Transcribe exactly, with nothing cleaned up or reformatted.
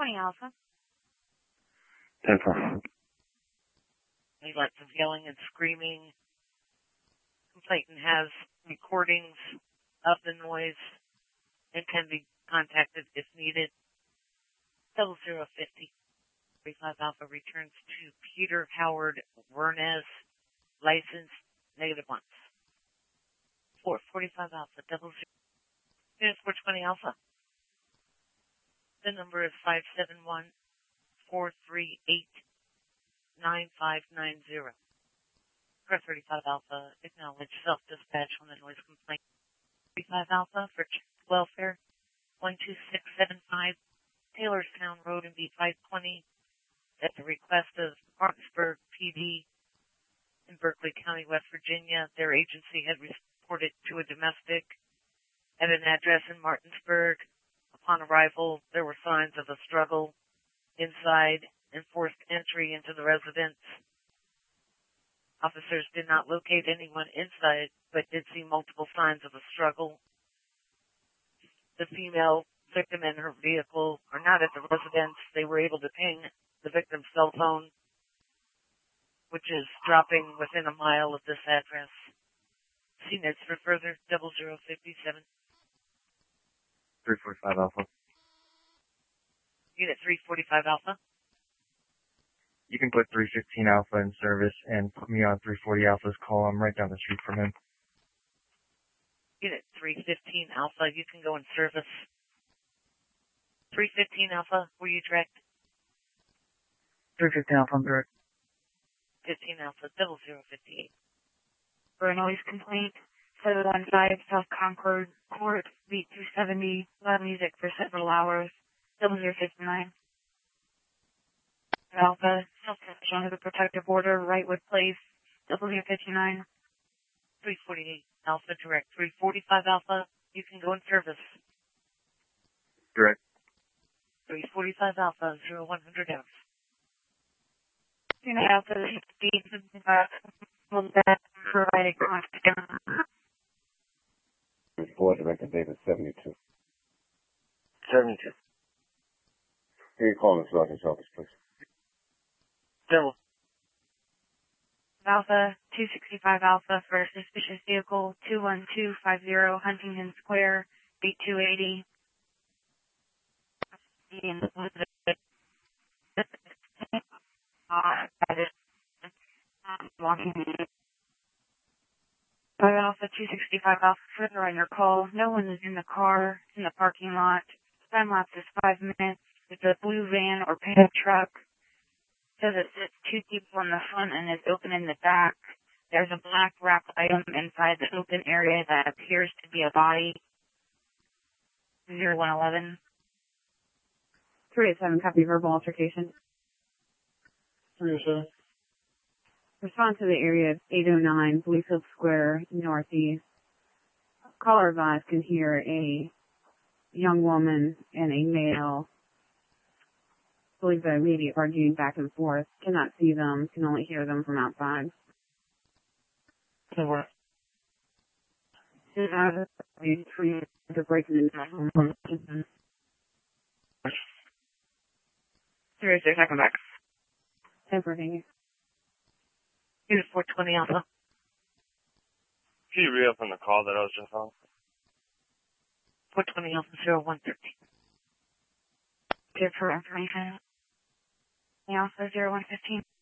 twenty Alpha. ten four. Any lots of yelling and screaming. Complainant has recordings of the noise and can be contacted if needed. Double zero fifty. forty-five Alpha returns to Peter Howard Wernez, license negative once. four forty-five Alpha, double zero. Unit four twenty Alpha. The number is five seven one, four three eight, nine five nine zero. Press thirty-five Alpha, acknowledge self-dispatch on the noise complaint. thirty-five Alpha for welfare, one two six seven five, Taylorstown Road in B five twenty, at the request of Martinsburg P D in Berkeley County, West Virginia. Their agency had reported to a domestic at an address in Martinsburg. Upon arrival, there were signs of a struggle inside and forced entry into the residence. Officers did not locate anyone inside, but did see multiple signs of a struggle. The female victim and her vehicle are not at the residence. They were able to ping the victim's cell phone, which is dropping within a mile of this address. C N I Ts for further, double zero fifty-seven. three forty-five Alpha. Unit three forty-five Alpha. You can put three fifteen Alpha in service and put me on three forty Alpha's call. I'm right down the street from him. Unit three fifteen Alpha, you can go in service. three fifteen Alpha, were you direct? three fifteen Alpha, I'm direct. fifteen Alpha, double zero fifty-eight. For a noise complaint, seven one five South Concord Court, B two seventy, loud music for several hours, double zero fifty-nine. Alpha, self-dispatch under the protective order, Wrightwood Place, double zero fifty-nine. three forty-eight Alpha, direct. three forty-five Alpha, you can go in service. Direct. three forty-five Alpha, zero one hundred F. Unit Alpha, speed, uh, will that provided contact. Four, Director Davis, seventy-two. seventy-two. Here you calling the sergeant's office, please. Double. Alpha, two sixty-five Alpha for a suspicious vehicle, two one two five zero Huntington Square, B two eighty. Five Alpha, two sixty-five Alpha, further on your call. No one is in the car, in the parking lot. Time lapse is five minutes. It's a blue van or pickup truck. Says it sits two people in the front and is open in the back. There's a black wrapped item inside the open area that appears to be a body. zero one eleven. three oh seven, copy verbal altercation. three oh seven. Respond to the area of eight oh nine, Bluefield Square, Northeast. Caller advised can hear a young woman and a male. Believe the immediate arguing back and forth. Cannot see them, can only hear them from outside. So what? Three to break into the three oh six, I come back. Everything. Unit four twenty Alpha. Can you reopen the call that I was just on? four twenty Alpha, zero one thirteen. Give her information. Alpha, zero one fifteen.